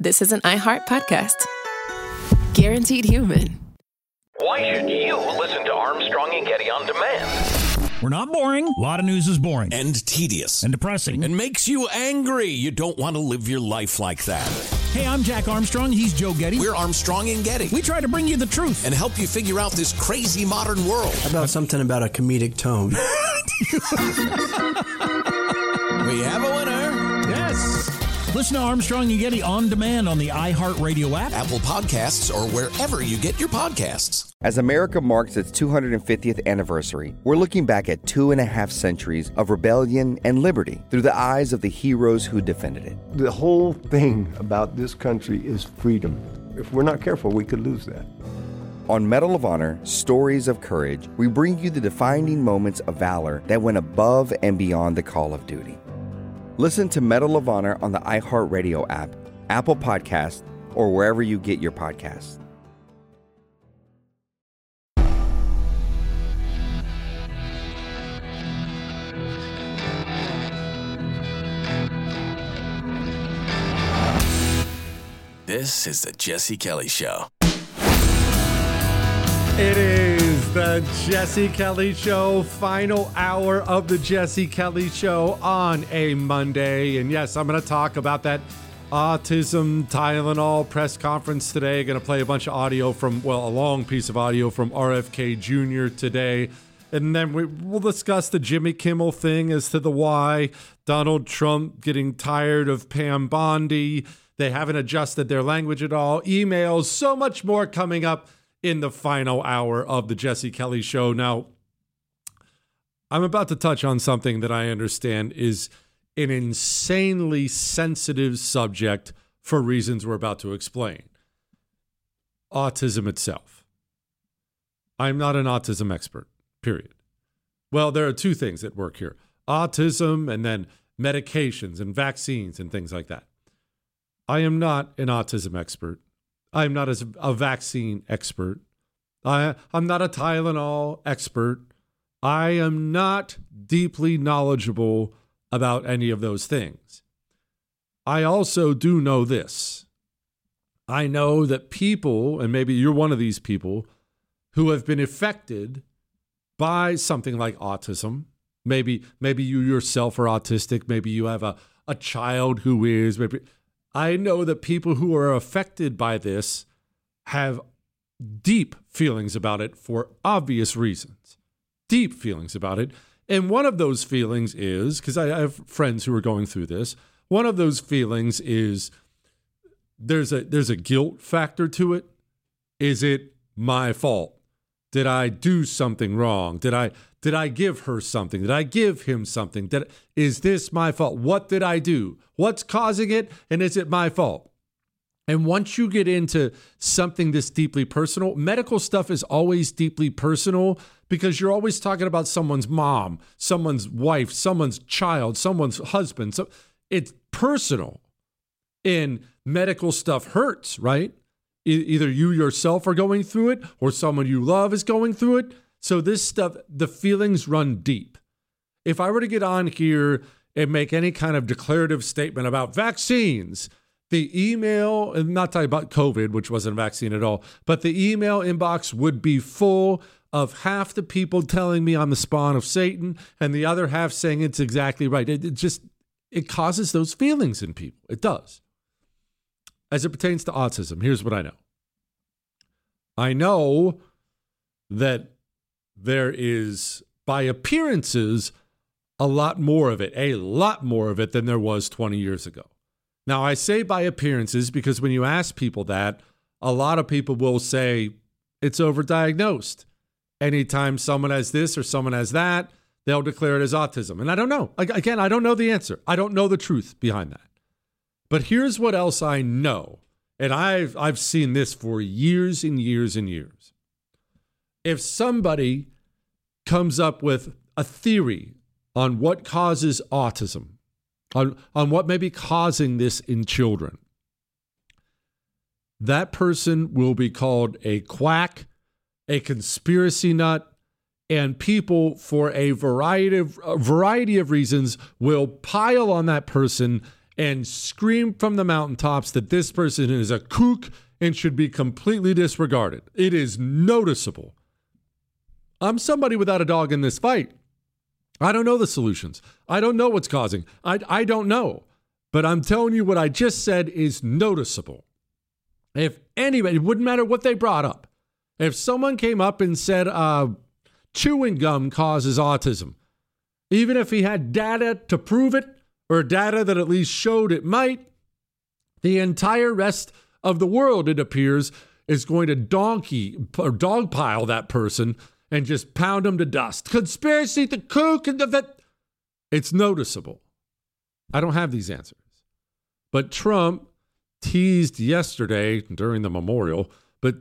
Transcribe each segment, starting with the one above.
this is an iHeart podcast. Guaranteed human. Why should you listen to Armstrong and Getty on demand? We're not boring. A lot of news is boring. And tedious. And depressing. And makes you angry. You don't want to live your life like that. Hey, I'm Jack Armstrong. He's Joe Getty. We're Armstrong and Getty. We try to bring you the truth. And help you figure out this crazy modern world. How about something about a comedic tone? We have a winner. Yes. Listen to Armstrong and Getty on demand on the iHeartRadio app, Apple Podcasts, or wherever you get your podcasts. As America marks its 250th anniversary, we're looking back at 2.5 centuries of rebellion and liberty through the eyes of the heroes who defended it. The whole thing about this country is freedom. If we're not careful, we could lose that. On Medal of Honor, Stories of Courage, we bring you the defining moments of valor that went above and beyond the call of duty. Listen to Medal of Honor on the iHeartRadio app, Apple Podcasts, or wherever you get your podcasts. This is the Jesse Kelly Show. It is the Jesse Kelly Show, final hour of the Jesse Kelly Show on a Monday. And yes, I'm going to talk about that autism Tylenol press conference today. Going to play a bunch of audio from, a long piece of audio from RFK Jr. today. And then we'll discuss the Jimmy Kimmel thing as to the why. Donald Trump getting tired of Pam Bondi. They haven't adjusted their language at all. Emails, so much more coming up in the final hour of the Jesse Kelly Show. Now, I'm about to touch on something that I understand is an insanely sensitive subject for reasons we're about to explain. Autism itself. I'm not an autism expert, period. Well, there are two things at work here. Autism and then medications and vaccines and things like that. I am not an autism expert. I'm not a vaccine expert. I'm not a Tylenol expert. I am not deeply knowledgeable about any of those things. I also do know this. I know that people, and maybe you're one of these people, who have been affected by something like autism. Maybe you yourself are autistic. Maybe you have a child who is. Maybe I know that people who are affected by this have deep feelings about it for obvious reasons. Deep feelings about it. And one of those feelings is, because I have friends who are going through this, one of those feelings is there's a guilt factor to it. Is it my fault? Did I do something wrong? Did I give her something? Did I give him something? Is this my fault? What did I do? What's causing it? And is it my fault? And once you get into something this deeply personal, medical stuff is always deeply personal because you're always talking about someone's mom, someone's wife, someone's child, someone's husband. So it's personal. And medical stuff hurts, right? Either you yourself are going through it or someone you love is going through it. So this stuff, the feelings run deep. If I were to get on here and make any kind of declarative statement about vaccines, the email, and not talking about COVID, which wasn't a vaccine at all, but the email inbox would be full of half the people telling me I'm the spawn of Satan and the other half saying it's exactly right. It causes those feelings in people. It does. As it pertains to autism, here's what I know. I know that there is, by appearances, a lot more of it than there was 20 years ago. Now, I say by appearances because when you ask people that, a lot of people will say it's overdiagnosed. Anytime someone has this or someone has that, they'll declare it as autism. And I don't know. Again, I don't know the answer. I don't know the truth behind that. But here's what else I know. And I've seen this for years and years and years. If somebody comes up with a theory on what causes autism, on what may be causing this in children, that person will be called a quack, a conspiracy nut, and people for a variety of reasons will pile on that person and scream from the mountaintops that this person is a kook and should be completely disregarded. It is noticeable. I'm somebody without a dog in this fight. I don't know the solutions. I don't know what's causing. I don't know. But I'm telling you what I just said is noticeable. If anybody, it wouldn't matter what they brought up. If someone came up and said chewing gum causes autism, even if he had data to prove it or data that at least showed it might, the entire rest of the world, it appears, is going to dogpile that person and just pound him to dust. Conspiracy, the kook, and it's noticeable. I don't have these answers. But Trump teased yesterday during the memorial, that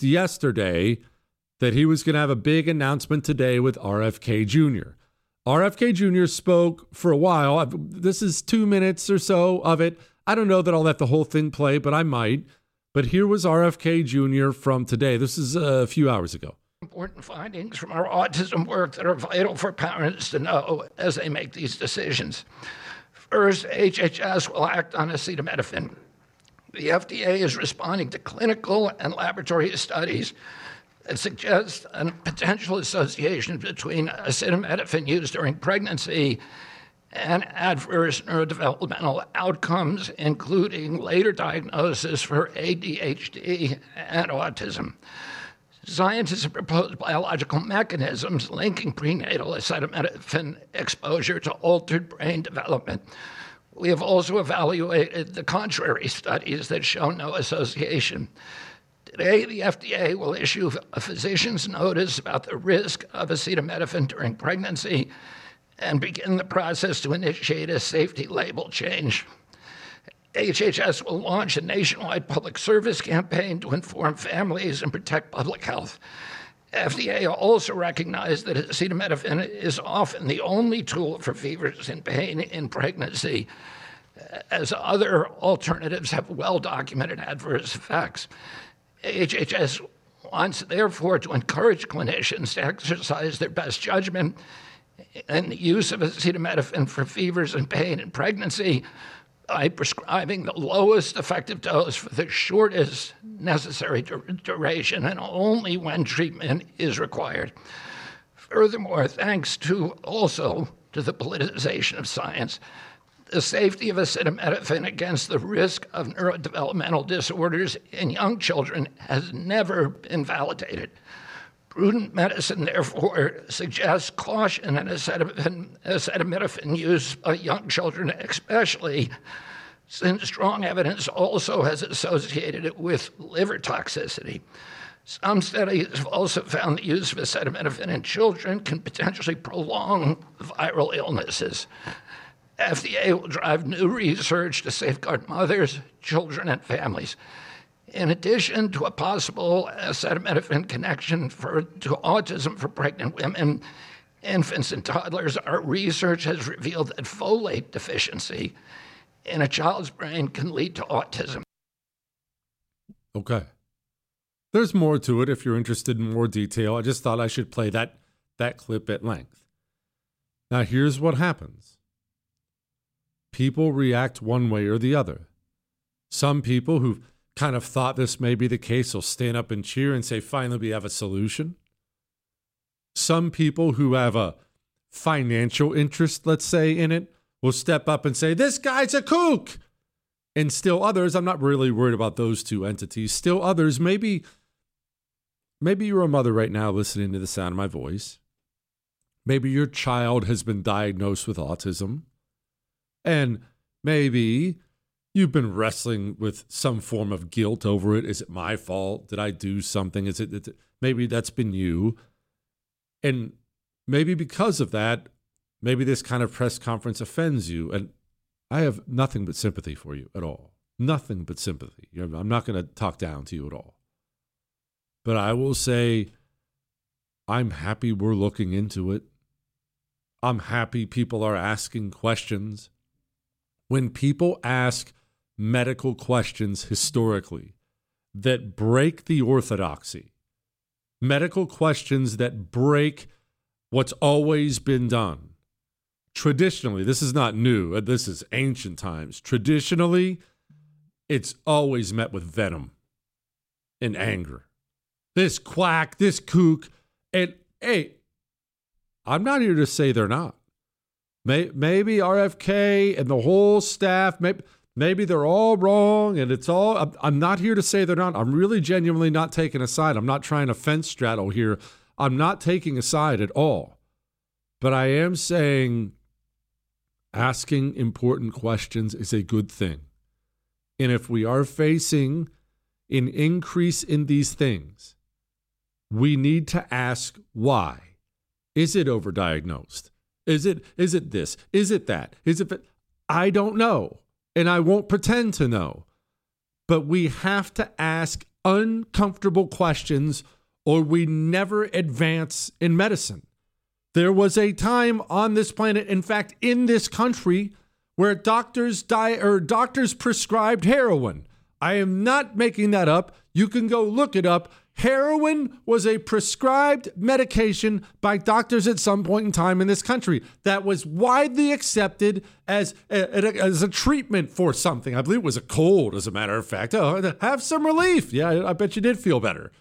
he was going to have a big announcement today with RFK Jr. RFK Jr. spoke for a while. This is 2 minutes or so of it. I don't know that I'll let the whole thing play, but I might. But here was RFK Jr. from today. This is a few hours ago. Important findings from our autism work that are vital for parents to know as they make these decisions. First, HHS will act on acetaminophen. The FDA is responding to clinical and laboratory studies that suggest a potential association between acetaminophen use during pregnancy and adverse neurodevelopmental outcomes, including later diagnosis for ADHD and autism. Scientists have proposed biological mechanisms linking prenatal acetaminophen exposure to altered brain development. We have also evaluated the contrary studies that show no association. Today, the FDA will issue a physician's notice about the risk of acetaminophen during pregnancy and begin the process to initiate a safety label change. HHS will launch a nationwide public service campaign to inform families and protect public health. FDA also recognized that acetaminophen is often the only tool for fevers and pain in pregnancy, as other alternatives have well-documented adverse effects. HHS wants, therefore, to encourage clinicians to exercise their best judgment in the use of acetaminophen for fevers and pain in pregnancy by prescribing the lowest effective dose for the shortest necessary duration and only when treatment is required. Furthermore, thanks to the politicization of science, the safety of acetaminophen against the risk of neurodevelopmental disorders in young children has never been validated. Prudent medicine, therefore, suggests caution in acetaminophen use by young children, especially since strong evidence also has associated it with liver toxicity. Some studies have also found the use of acetaminophen in children can potentially prolong viral illnesses. FDA will drive new research to safeguard mothers, children, and families. In addition to a possible acetaminophen connection to autism for pregnant women, infants, and toddlers, our research has revealed that folate deficiency in a child's brain can lead to autism. Okay. There's more to it if you're interested in more detail. I just thought I should play that clip at length. Now, here's what happens. People react one way or the other. Some people who've kind of thought this may be the case will stand up and cheer and say, finally, we have a solution. Some people who have a financial interest, let's say, in it, will step up and say, this guy's a kook. And still others, I'm not really worried about those two entities. Still others, maybe you're a mother right now listening to the sound of my voice. Maybe your child has been diagnosed with autism. And maybe you've been wrestling with some form of guilt over it. Is it my fault? Did I do something? Maybe that's been you. And maybe because of that, maybe this kind of press conference offends you. And I have nothing but sympathy for you at all. Nothing but sympathy. I'm not going to talk down to you at all. But I will say, I'm happy we're looking into it. I'm happy people are asking questions. When people ask medical questions historically that break the orthodoxy, medical questions that break what's always been done, traditionally, this is not new, this is ancient times. Traditionally, it's always met with venom and anger. This quack, this kook. And hey, I'm not here to say they're not. Maybe RFK and the whole staff, maybe they're all wrong and it's all, I'm not here to say they're not. I'm really genuinely not taking a side. I'm not trying to fence straddle here. I'm not taking a side at all. But I am saying asking important questions is a good thing. And if we are facing an increase in these things, we need to ask why. Is it overdiagnosed? Is it this? Is it that? Is it? I don't know, and I won't pretend to know. But we have to ask uncomfortable questions, or we never advance in medicine. There was a time on this planet, in fact, in this country, where doctors prescribed heroin. I am not making that up. You can go look it up. Heroin was a prescribed medication by doctors at some point in time in this country that was widely accepted as a treatment for something. I believe it was a cold, as a matter of fact. Oh, have some relief. Yeah, I bet you did feel better.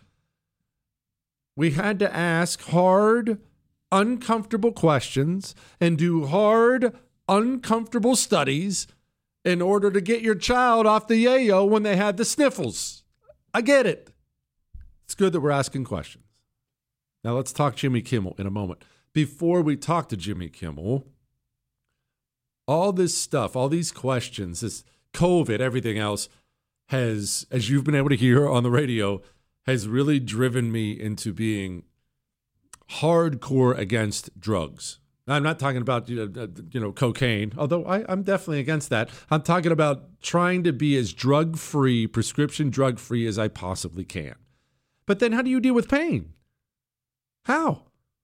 We had to ask hard, uncomfortable questions and do hard, uncomfortable studies in order to get your child off the yayo when they had the sniffles. I get it. It's good that we're asking questions. Now let's talk Jimmy Kimmel in a moment. Before we talk to Jimmy Kimmel, all this stuff, all these questions, this COVID, everything else has, as you've been able to hear on the radio, has really driven me into being hardcore against drugs. I'm not talking about cocaine, although I'm definitely against that. I'm talking about trying to be as drug-free, prescription drug-free as I possibly can. But then how do you deal with pain? How?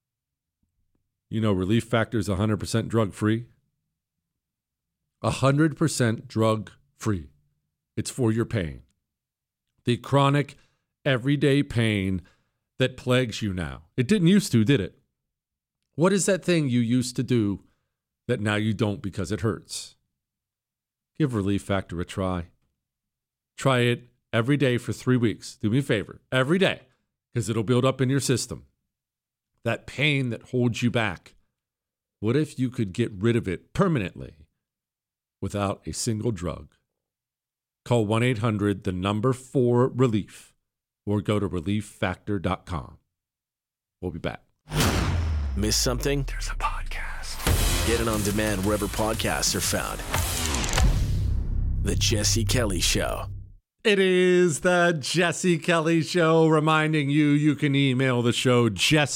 Relief Factor is 100% drug-free. 100% drug-free. It's for your pain. The chronic, everyday pain that plagues you now. It didn't used to, did it? What is that thing you used to do that now you don't because it hurts? Give Relief Factor a try. Try it every day for 3 weeks. Do me a favor, every day, because it'll build up in your system. That pain that holds you back. What if you could get rid of it permanently without a single drug? Call 1-800-4RELIEF or go to relieffactor.com. We'll be back. Miss something? There's a podcast. Get it on demand wherever podcasts are found. The Jesse Kelly Show. It is the Jesse Kelly Show, reminding you can email the show,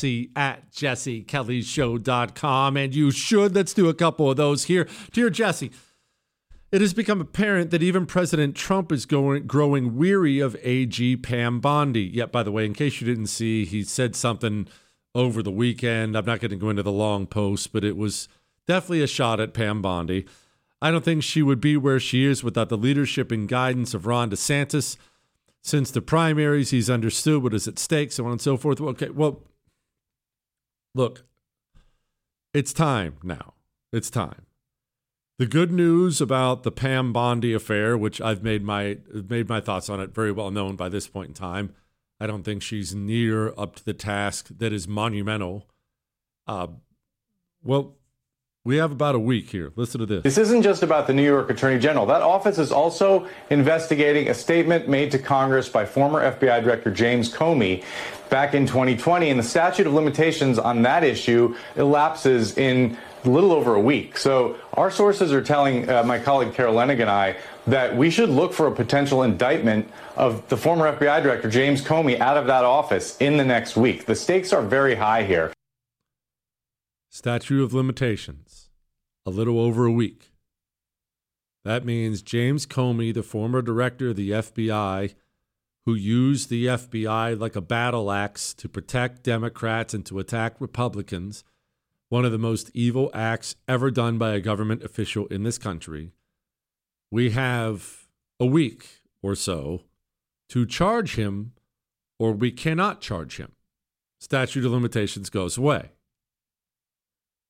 jesse@jessekellyshow.com, and you should. Let's do a couple of those here. Dear Jesse, it has become apparent that even President Trump is growing weary of AG Pam Bondi. Yet, by the way, in case you didn't see, he said something over the weekend. I'm not going to go into the long post, but it was definitely a shot at Pam Bondi. I don't think she would be where she is without the leadership and guidance of Ron DeSantis. Since the primaries, he's understood what is at stake, so on and so forth. Okay, well, look, it's time now. It's time. The good news about the Pam Bondi affair, which I've made my thoughts on it very well known by this point in time. I don't think she's near up to the task that is monumental. Well, we have about a week here. Listen to this. This isn't just about the New York Attorney General. That office is also investigating a statement made to Congress by former FBI Director James Comey back in 2020. And the statute of limitations on that issue elapses in a little over a week. So our sources are telling my colleague Carol Lenig and I that we should look for a potential indictment of the former FBI Director James Comey out of that office in the next week. The stakes are very high here. Statute of limitations, a little over a week. That means James Comey, the former director of the FBI, who used the FBI like a battle axe to protect Democrats and to attack Republicans, one of the most evil acts ever done by a government official in this country. We have a week or so to charge him, or we cannot charge him. Statute of limitations goes away.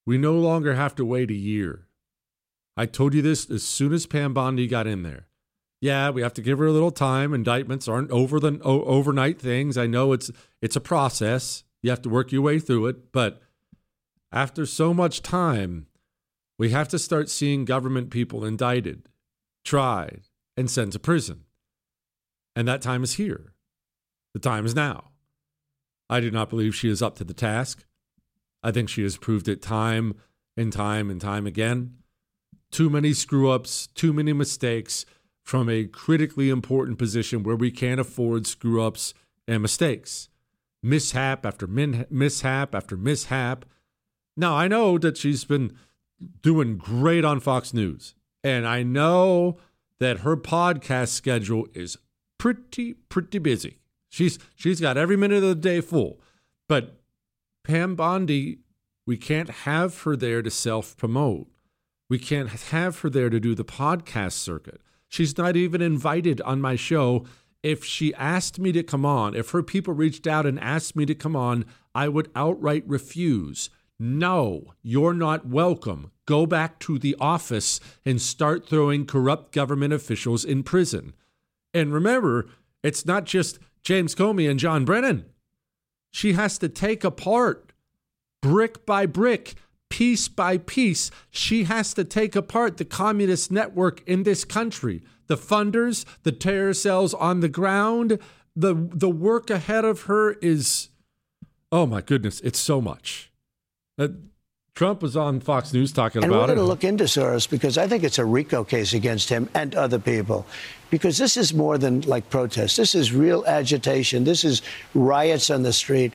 We no longer have to wait a year. I told you this as soon as Pam Bondi got in there. Yeah, we have to give her a little time. Indictments aren't overnight things. I know it's a process. You have to work your way through it. But after so much time, we have to start seeing government people indicted, tried, and sent to prison. And that time is here. The time is now. I do not believe she is up to the task. I think she has proved it time and time and time again. Too many screw-ups, too many mistakes from a critically important position where we can't afford screw-ups and mistakes. Mishap after mishap after mishap. Now, I know that she's been doing great on Fox News, and I know that her podcast schedule is pretty busy. She's got every minute of the day full. But Pam Bondi, we can't have her there to self-promote. We can't have her there to do the podcast circuit. She's not even invited on my show. If she asked me to come on, if her people reached out and asked me to come on, I would outright refuse. No, you're not welcome. Go back to the office and start throwing corrupt government officials in prison. And remember, it's not just James Comey and John Brennan. She has to take apart, brick by brick, piece by piece. She has to take apart the communist network in this country. The funders, the terror cells on the ground, the work ahead of her is, oh my goodness, it's so much. Trump was on Fox News talking about it. And we're going to look into Soros because I think it's a RICO case against him and other people. Because this is more than like protests. This is real agitation. This is riots on the street.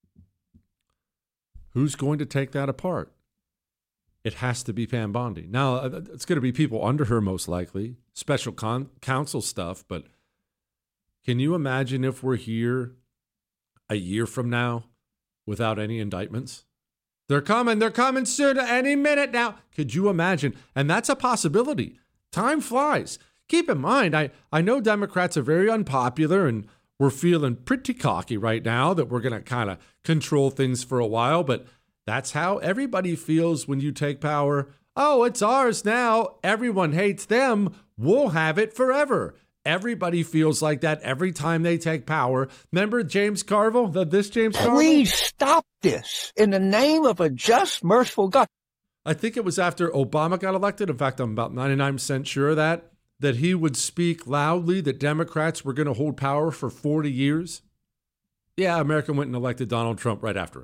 Who's going to take that apart? It has to be Pam Bondi. Now, it's going to be people under her most likely, special counsel stuff. But can you imagine if we're here a year from now without any indictments? They're coming soon, any minute now. Could you imagine? And that's a possibility. Time flies. Keep in mind, I know Democrats are very unpopular and we're feeling pretty cocky right now that we're going to kind of control things for a while, but that's how everybody feels when you take power. Oh, it's ours now. Everyone hates them. We'll have it forever. Everybody feels like that every time they take power. Remember James Carville? James Carville? Please stop this in the name of a just, merciful God. I think it was after Obama got elected. In fact, I'm about 99% sure of that he would speak loudly that Democrats were going to hold power for 40 years. Yeah, America went and elected Donald Trump right after him.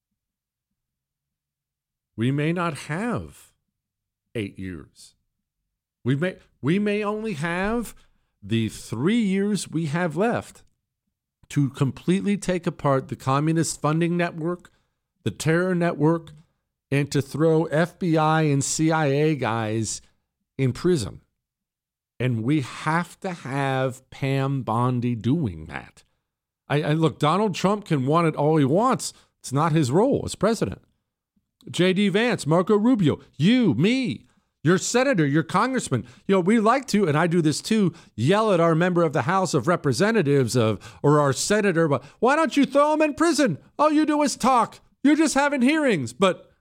We may not have 8 years. We may only have the 3 years we have left to completely take apart the communist funding network, the terror network, and to throw FBI and CIA guys in prison. And we have to have Pam Bondi doing that. I look, Donald Trump can want it all he wants. It's not his role as president. J.D. Vance, Marco Rubio, you, me, your senator, your congressman. We like to, and I do this too, yell at our member of the House of Representatives or our senator, but why don't you throw him in prison? All you do is talk. You're just having hearings. But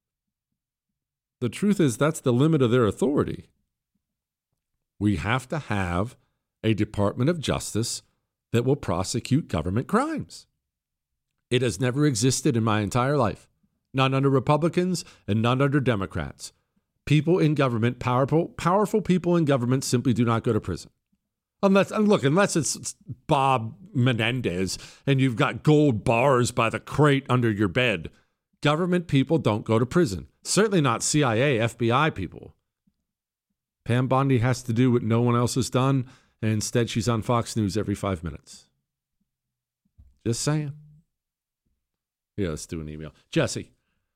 the truth is that's the limit of their authority. We have to have a Department of Justice that will prosecute government crimes. It has never existed in my entire life. None under Republicans and none under Democrats. People in government, powerful people in government simply do not go to prison. Unless it's Bob Menendez and you've got gold bars by the crate under your bed. Government people don't go to prison. Certainly not CIA, FBI people. Pam Bondi has to do what no one else has done, and instead she's on Fox News every 5 minutes. Just saying. Yeah, let's do an email. Jesse,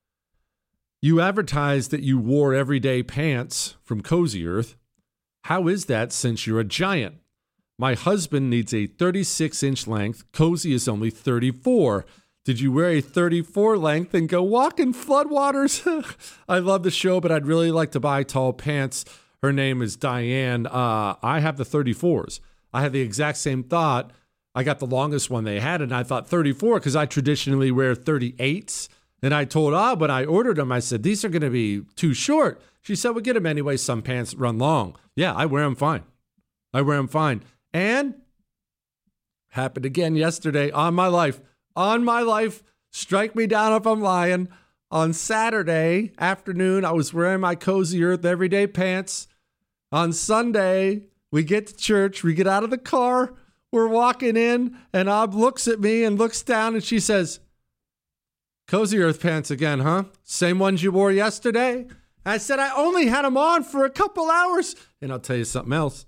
you advertised that you wore everyday pants from Cozy Earth. How is that since you're a giant? My husband needs a 36-inch length. Cozy is only 34. Did you wear a 34 length and go walk in floodwaters? I love the show, but I'd really like to buy tall pants. Her name is Diane. I have the 34s. I had the exact same thought. I got the longest one they had, and I thought 34 because I traditionally wear 38s. And I told when I ordered them, I said, these are going to be too short. She said, well, get them anyway. Some pants run long. Yeah, I wear them fine. And happened again yesterday on my life. Strike me down if I'm lying. On Saturday afternoon, I was wearing my Cozy Earth everyday pants. On Sunday, we get to church. We get out of the car. We're walking in, and Ob looks at me and looks down, and she says, Cozy Earth pants again, huh? Same ones you wore yesterday? I said, I only had them on for a couple hours. And I'll tell you something else.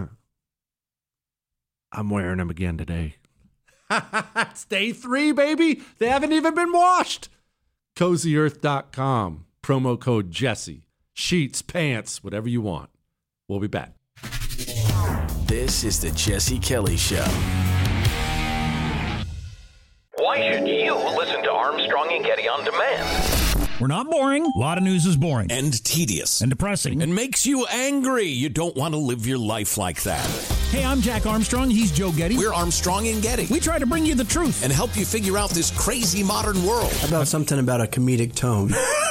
I'm wearing them again today. It's day 3, baby. They haven't even been washed. CozyEarth.com. Promo code Jesse. Sheets, pants, whatever you want. We'll be back. This is the Jesse Kelly Show. Why should you listen to Armstrong and Getty on demand? We're not boring. A lot of news is boring. And tedious. And depressing. And makes you angry. You don't want to live your life like that. Hey, I'm Jack Armstrong. He's Joe Getty. We're Armstrong and Getty. We try to bring you the truth. And help you figure out this crazy modern world. How about something about a comedic tone?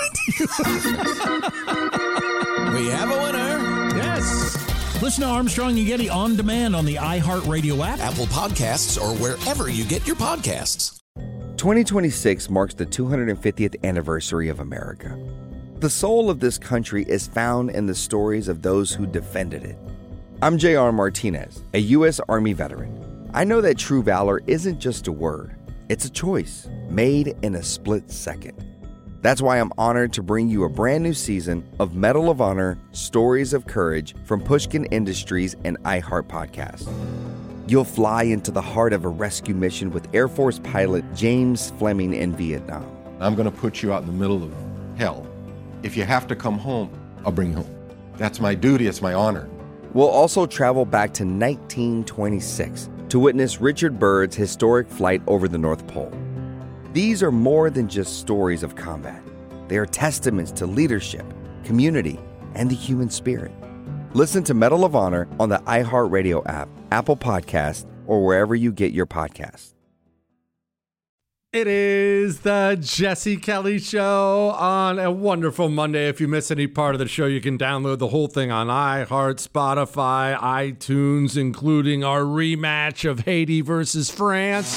We have a winner. Yes. Listen to Armstrong and Getty on demand on the iHeartRadio app, Apple Podcasts, or wherever you get your podcasts. 2026 marks the 250th anniversary of America. The soul of this country is found in the stories of those who defended it. I'm J.R. Martinez, a U.S. Army veteran. I know that true valor isn't just a word. It's a choice made in a split second. That's why I'm honored to bring you a brand new season of Medal of Honor Stories of Courage from Pushkin Industries and iHeart Podcast. You'll fly into the heart of a rescue mission with Air Force pilot James Fleming in Vietnam. I'm going to put you out in the middle of hell. If you have to come home, I'll bring you home. That's my duty. It's my honor. We'll also travel back to 1926 to witness Richard Byrd's historic flight over the North Pole. These are more than just stories of combat. They are testaments to leadership, community, and the human spirit. Listen to Medal of Honor on the iHeartRadio app, Apple Podcast, or wherever you get your podcasts. It is the Jesse Kelly Show on a wonderful Monday. If you miss any part of the show, you can download the whole thing on iHeart, Spotify, iTunes, including our rematch of Haiti versus France.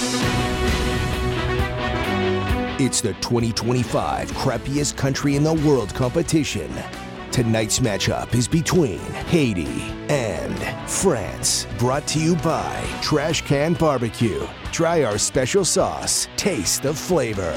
It's the 2025 crappiest country in the world competition. Tonight's matchup is between Haiti and France. Brought to you by Trash Can Barbecue. Try our special sauce. Taste the flavor.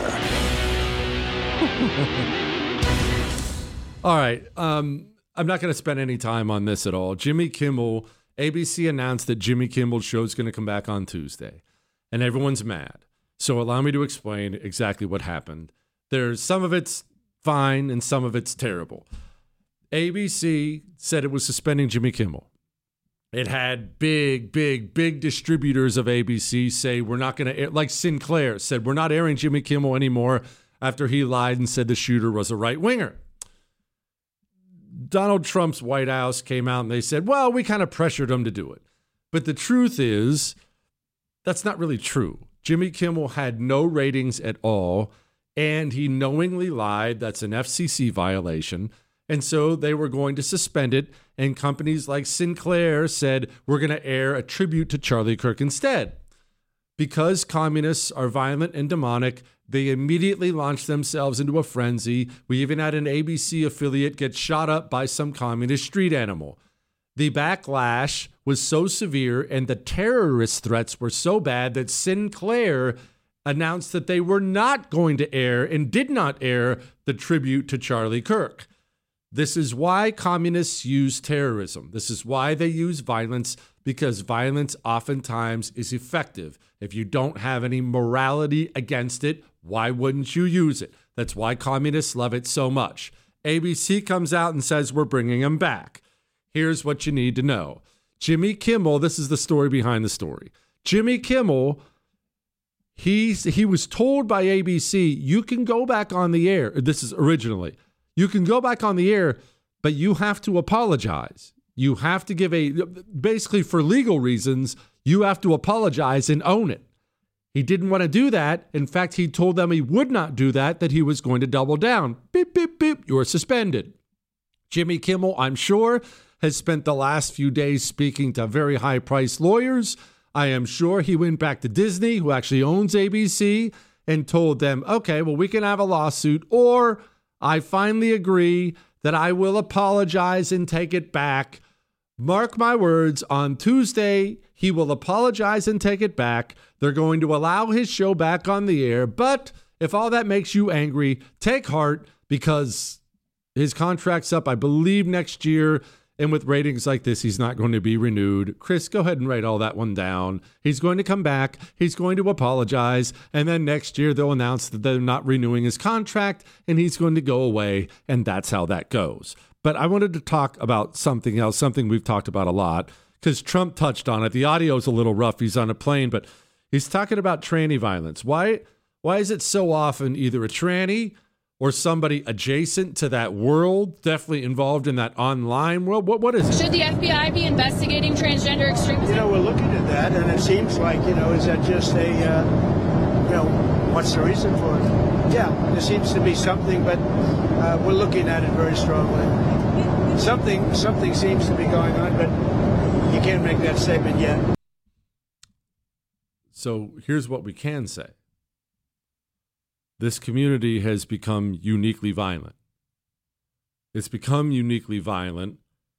All right. I'm not going to spend any time on this at all. Jimmy Kimmel, ABC announced that Jimmy Kimmel's show is going to come back on Tuesday, and everyone's mad. So allow me to explain exactly what happened. There's some of it's fine and some of it's terrible. ABC said it was suspending Jimmy Kimmel. It had big distributors of ABC say we're not going to air, like Sinclair said, we're not airing Jimmy Kimmel anymore after he lied and said the shooter was a right-winger. Donald Trump's White House came out and they said, well, we kind of pressured him to do it. But the truth is, that's not really true. Jimmy Kimmel had no ratings at all, and he knowingly lied. That's an FCC violation. And so they were going to suspend it, and companies like Sinclair said, we're going to air a tribute to Charlie Kirk instead. Because communists are violent and demonic, they immediately launched themselves into a frenzy. We even had an ABC affiliate get shot up by some communist street animal. The backlash was so severe and the terrorist threats were so bad that Sinclair announced that they were not going to air and did not air the tribute to Charlie Kirk. This is why communists use terrorism. This is why they use violence, because violence oftentimes is effective. If you don't have any morality against it, why wouldn't you use it? That's why communists love it so much. ABC comes out and says, we're bringing him back. Here's what you need to know. Jimmy Kimmel, this is the story behind the story. Jimmy Kimmel, he was told by ABC, you can go back on the air. This is originally. You can go back on the air, but you have to apologize. You have to give basically for legal reasons, you have to apologize and own it. He didn't want to do that. In fact, he told them he would not do that he was going to double down. Beep, beep, beep, you're suspended. Jimmy Kimmel, I'm sure, has spent the last few days speaking to very high-priced lawyers. I am sure he went back to Disney, who actually owns ABC, and told them, okay, well, we can have a lawsuit, or I finally agree that I will apologize and take it back. Mark my words, on Tuesday, he will apologize and take it back. They're going to allow his show back on the air. But if all that makes you angry, take heart, because his contract's up, I believe, next year. And with ratings like this, he's not going to be renewed. Chris, go ahead and write all that one down. He's going to come back. He's going to apologize. And then next year, they'll announce that they're not renewing his contract and he's going to go away. And that's how that goes. But I wanted to talk about something else, something we've talked about a lot, because Trump touched on it. The audio's a little rough. He's on a plane, but he's talking about tranny violence. Why is it so often either a tranny or somebody adjacent to that world, definitely involved in that online world? What is it? Should the FBI be investigating transgender extremism? We're looking at that, and it seems like, is that just a, what's the reason for it? Yeah, there seems to be something, but we're looking at it very strongly. Something seems to be going on, but you can't make that statement yet. So here's what we can say. This community has become uniquely violent. It's become uniquely violent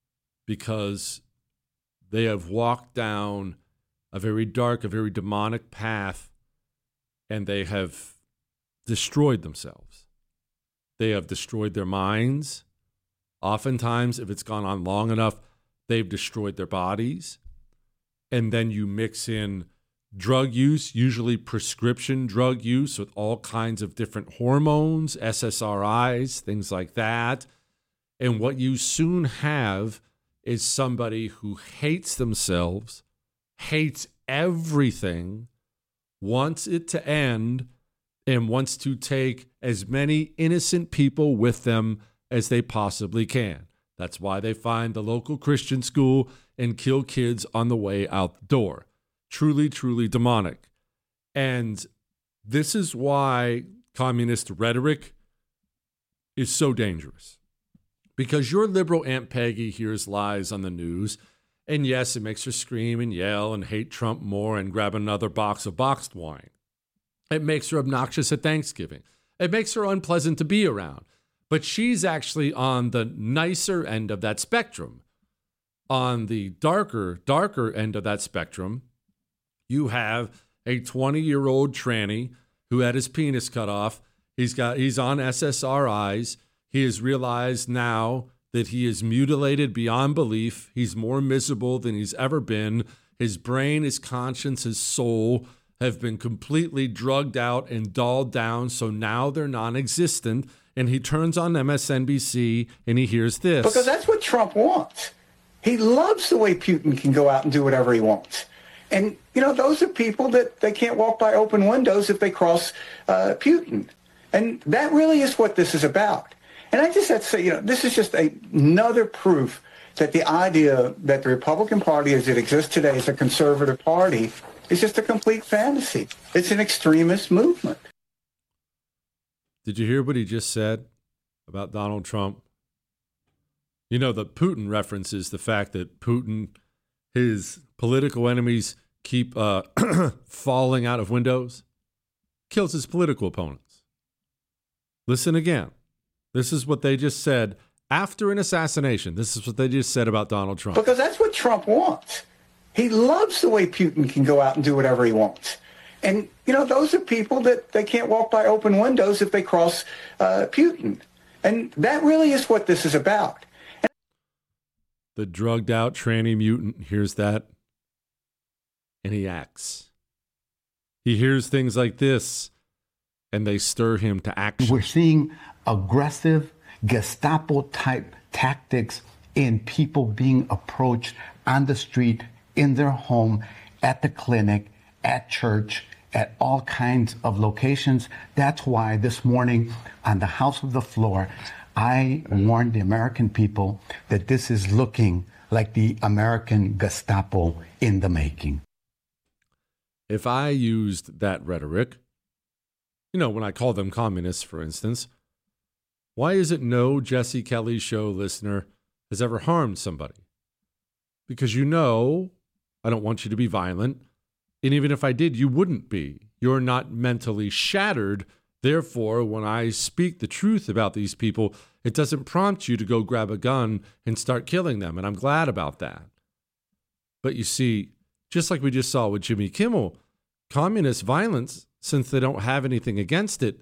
because they have walked down a very dark, a very demonic path, and they have destroyed themselves. They have destroyed their minds. Oftentimes, if it's gone on long enough, they've destroyed their bodies. And then you mix in drug use, usually prescription drug use with all kinds of different hormones, SSRIs, things like that. And what you soon have is somebody who hates themselves, hates everything, wants it to end, and wants to take as many innocent people with them as they possibly can. That's why they find the local Christian school and kill kids on the way out the door. Truly, truly demonic. And this is why communist rhetoric is so dangerous. Because your liberal Aunt Peggy hears lies on the news, and yes, it makes her scream and yell and hate Trump more and grab another box of boxed wine. It makes her obnoxious at Thanksgiving. It makes her unpleasant to be around. But she's actually on the nicer end of that spectrum. On the darker end of that spectrum, you have a 20-year-old tranny who had his penis cut off. He's on SSRIs. He has realized now that he is mutilated beyond belief. He's more miserable than he's ever been. His brain, his conscience, his soul have been completely drugged out and dulled down, so now they're non-existent. And he turns on MSNBC and he hears this. Because that's what Trump wants. He loves the way Putin can go out and do whatever he wants. And, those are people that they can't walk by open windows if they cross Putin. And that really is what this is about. And I just have to say, this is just another proof that the idea that the Republican Party as it exists today is a conservative party is just a complete fantasy. It's an extremist movement. Did you hear what he just said about Donald Trump? The Putin references the fact that Putin, his political enemies keep falling out of windows, kills his political opponents. Listen again. This is what they just said after an assassination. This is what they just said about Donald Trump. Because that's what Trump wants. He loves the way Putin can go out and do whatever he wants. And, those are people that they can't walk by open windows if they cross Putin. And that really is what this is about. The drugged out tranny mutant hears that, and he acts. He hears things like this, and they stir him to action. We're seeing aggressive Gestapo-type tactics in people being approached on the street, in their home, at the clinic, at church, at all kinds of locations. That's why this morning on the House of the Floor, I warned the American people that this is looking like the American Gestapo in the making. if I used that rhetoric, when I call them communists, for instance, why is it no Jesse Kelly Show listener has ever harmed somebody? Because I don't want you to be violent. And even if I did, you wouldn't be. You're not mentally shattered. Therefore, when I speak the truth about these people, it doesn't prompt you to go grab a gun and start killing them. And I'm glad about that. But you see, just like we just saw with Jimmy Kimmel, communist violence, since they don't have anything against it,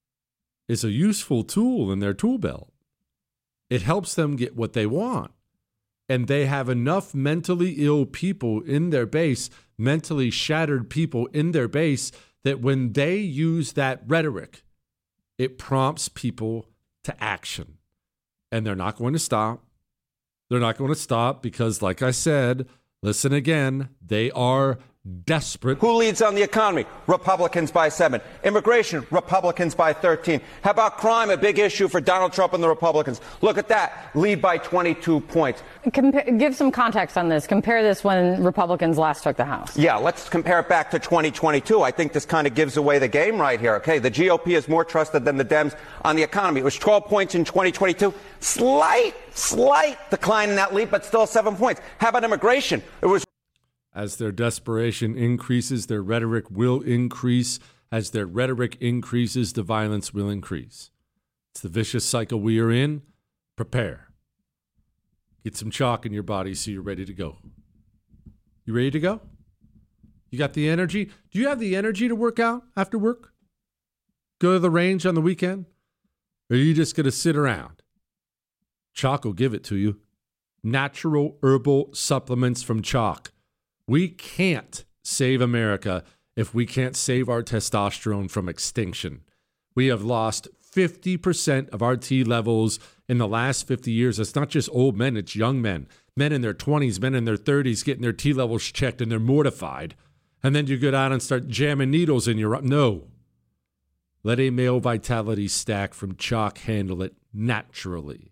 is a useful tool in their tool belt. It helps them get what they want. And they have enough mentally ill people in their base, mentally shattered people in their base, that when they use that rhetoric, it prompts people to action. And they're not going to stop. They're not going to stop because, like I said, listen again, they are desperate. Who leads on the economy? Republicans by 7. Immigration, Republicans by 13. How about crime, a big issue for Donald Trump and the Republicans? Look at that, lead by 22 points. Give some context on this. Compare this when Republicans last took the House. Yeah, let's compare it back to 2022. I think this kind of gives away the game right here. Okay, the GOP is more trusted than the Dems on the economy. It was 12 points in 2022. Slight decline in that lead, but still 7 points. How about immigration? It was. As their desperation increases, their rhetoric will increase. As their rhetoric increases, the violence will increase. It's the vicious cycle we are in. Prepare. Get some chalk in your body so you're ready to go. You ready to go? You got the energy? Do you have the energy to work out after work? Go to the range on the weekend? Or are you just going to sit around? Chalk will give it to you. Natural herbal supplements from Chalk. We can't save America if we can't save our testosterone from extinction. We have lost 50% of our T levels in the last 50 years. It's not just old men, it's young men. Men in their 20s, men in their 30s getting their T levels checked and they're mortified. And then you go down and start jamming needles in your... No. Let a male vitality stack from Chalk handle it naturally.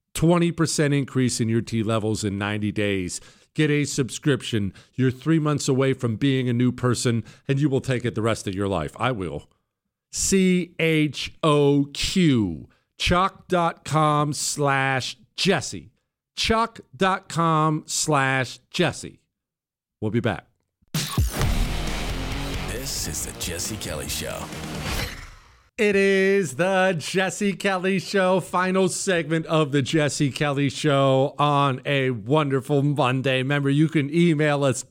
20% increase in your T levels in 90 days. Get a subscription. You're 3 months away from being a new person, and you will take it the rest of your life. I will. CHOQ. Chalk.com/Jesse. Chalk.com/Jesse. We'll be back. This is the Jesse Kelly Show. It is the Jesse Kelly Show, final segment of the Jesse Kelly Show on a wonderful Monday. Remember, you can email us,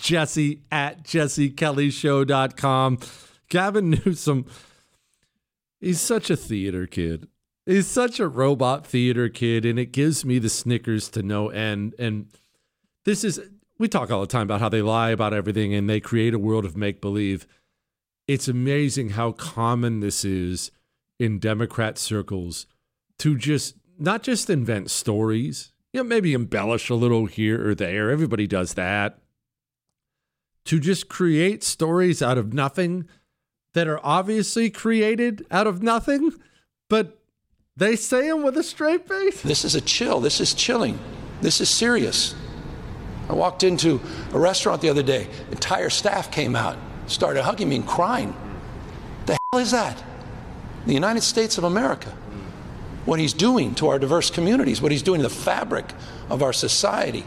jesse@jessekellyshow.com. Gavin Newsom, he's such a theater kid. He's such a robot theater kid, and it gives me the snickers to no end. And this is, we talk all the time about how they lie about everything and they create a world of make-believe. It's amazing how common this is in Democrat circles to just not just invent stories, maybe embellish a little here or there. Everybody does that. To just create stories out of nothing that are obviously created out of nothing, but they say them with a straight face. This is a chill. This is chilling. This is serious. I walked into a restaurant the other day. Entire staff came out, started hugging me and crying. The hell is that? The United States of America, what he's doing to our diverse communities, what he's doing to the fabric of our society.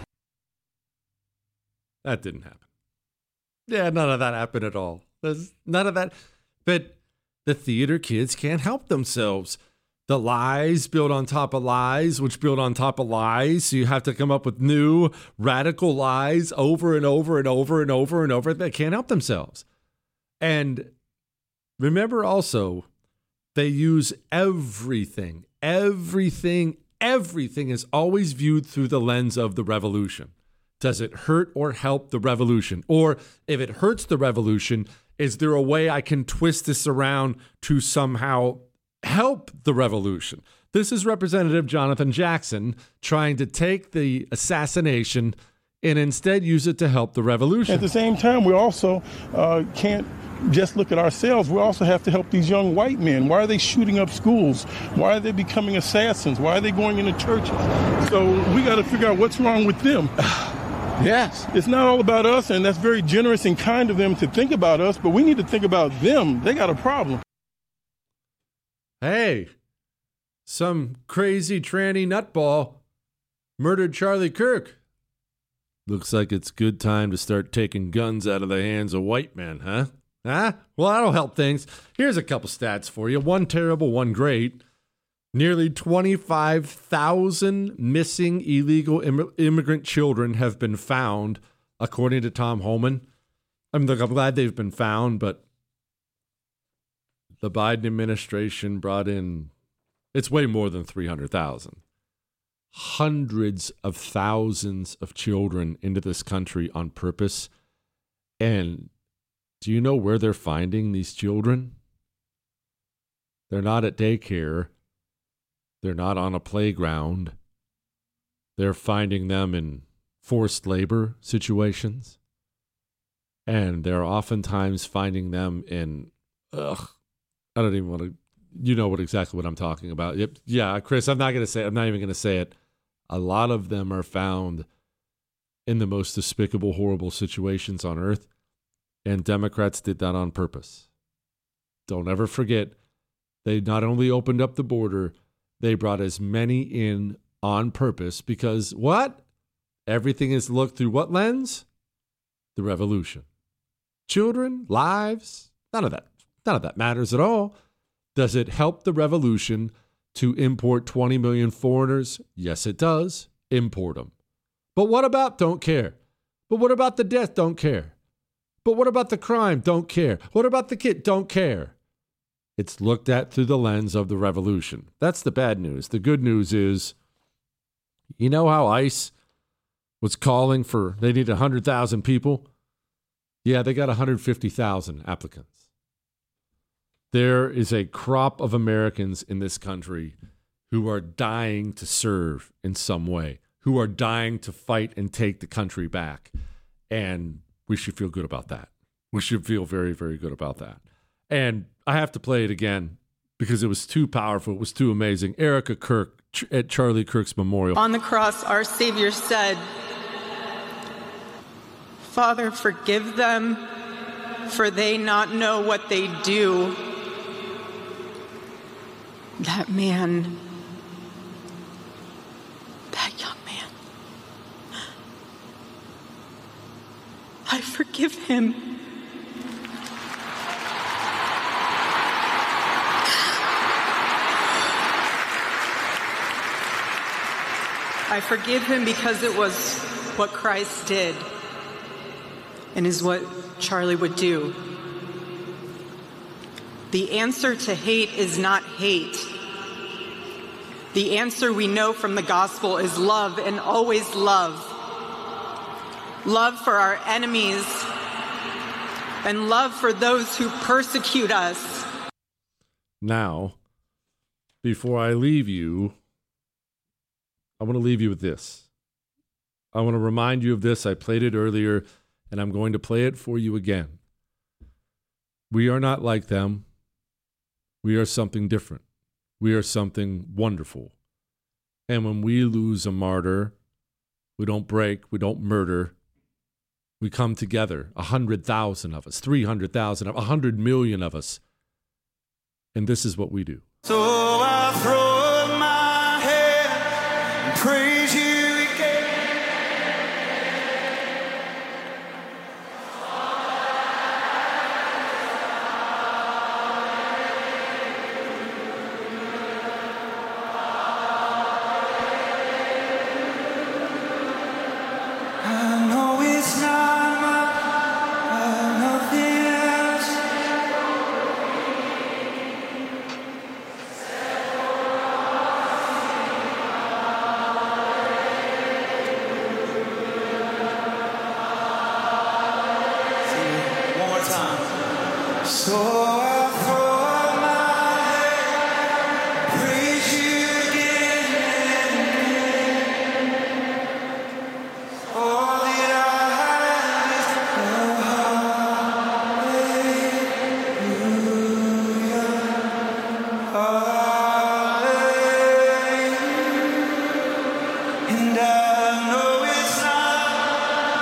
That didn't happen. Yeah, none of that happened at all. There's none of that. But the theater kids can't help themselves. The lies build on top of lies, which build on top of lies. So you have to come up with new radical lies over and over and over and over and over. They can't help themselves. And remember also, they use everything. Everything is always viewed through the lens of the revolution. Does it hurt or help the revolution? Or if it hurts the revolution, is there a way I can twist this around to somehow help the revolution? This is Representative Jonathan Jackson trying to take the assassination and instead use it to help the revolution. At the same time, we also can't just look at ourselves. We also have to help these young white men. Why are they shooting up schools? Why are they becoming assassins? Why are they going into churches? So we got to figure out what's wrong with them. Yes. It's not all about us, and that's very generous and kind of them to think about us, but we need to think about them. They got a problem. Hey, some crazy tranny nutball murdered Charlie Kirk. Looks like it's good time to start taking guns out of the hands of white men, huh? Huh? Well, that'll help things. Here's a couple stats for you. One terrible, one great. Nearly 25,000 missing illegal immigrant children have been found, according to Tom Homan. I'm glad they've been found, but the Biden administration brought in, it's way more than 300,000. Hundreds of thousands of children into this country on purpose. And do you know where they're finding these children? They're not at daycare. They're not on a playground. They're finding them in forced labor situations. And they're oftentimes finding them in, I don't even want to, you know exactly what I'm talking about. Yeah, Chris, I'm not even going to say it. A lot of them are found in the most despicable, horrible situations on earth. And Democrats did that on purpose. Don't ever forget, they not only opened up the border, they brought as many in on purpose because what? Everything is looked through what lens? The revolution. Children, lives, none of that matters at all. Does it help the revolution to import 20 million foreigners? Yes, it does. Import them. But what about don't care? But what about the death? Don't care. But what about the crime? Don't care. What about the kid? Don't care. It's looked at through the lens of the revolution. That's the bad news. The good news is, you know how ICE was calling for, they need 100,000 people? Yeah, they got 150,000 applicants. There is a crop of Americans in this country who are dying to serve in some way, who are dying to fight and take the country back. And we should feel good about that. We should feel very, very good about that. And I have to play it again because it was too powerful. It was too amazing. Erica Kirk at Charlie Kirk's memorial. On the cross, our Savior said, "Father, forgive them, for they not know what they do." That man, that young man, I forgive him. I forgive him because it was what Christ did and is what Charlie would do. The answer to hate is not hate. The answer we know from the gospel is love, and always love. Love for our enemies and love for those who persecute us. Now, before I leave you, I want to leave you with this. I want to remind you of this. I played it earlier, and I'm going to play it for you again. We are not like them. We are something different. We are something wonderful. And when we lose a martyr, we don't break, we don't murder. We come together, 100,000 of us, 300,000, 100 million of us. And this is what we do. So I throw up my head and praise you again. I know it's not nothing else. One more time. So I throw up my head, praise you again and again. All that I have is hallelujah. And I know it's not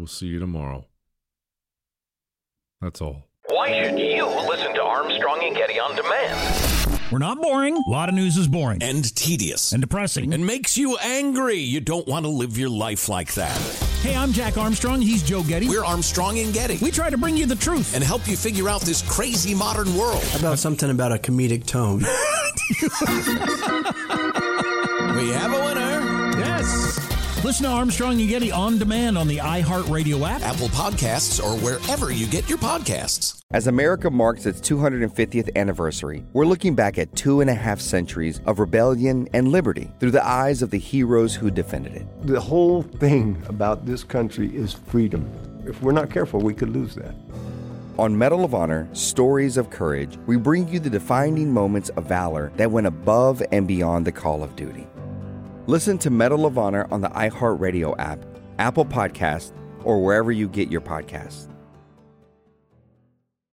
We'll see you tomorrow. That's all. Why should you listen to Armstrong and Getty on demand? We're not boring. A lot of news is boring. And tedious. And depressing. And makes you angry. You don't want to live your life like that. Hey, I'm Jack Armstrong. He's Joe Getty. We're Armstrong and Getty. We try to bring you the truth. And help you figure out this crazy modern world. How about something about a comedic tone? We have a winner. Yes. Listen to Armstrong and Getty on demand on the iHeartRadio app, Apple Podcasts, or wherever you get your podcasts. As America marks its 250th anniversary, we're looking back at 2.5 centuries of rebellion and liberty through the eyes of the heroes who defended it. The whole thing about this country is freedom. If we're not careful, we could lose that. On Medal of Honor, Stories of Courage, we bring you the defining moments of valor that went above and beyond the call of duty. Listen to Medal of Honor on the iHeartRadio app, Apple Podcasts, or wherever you get your podcasts.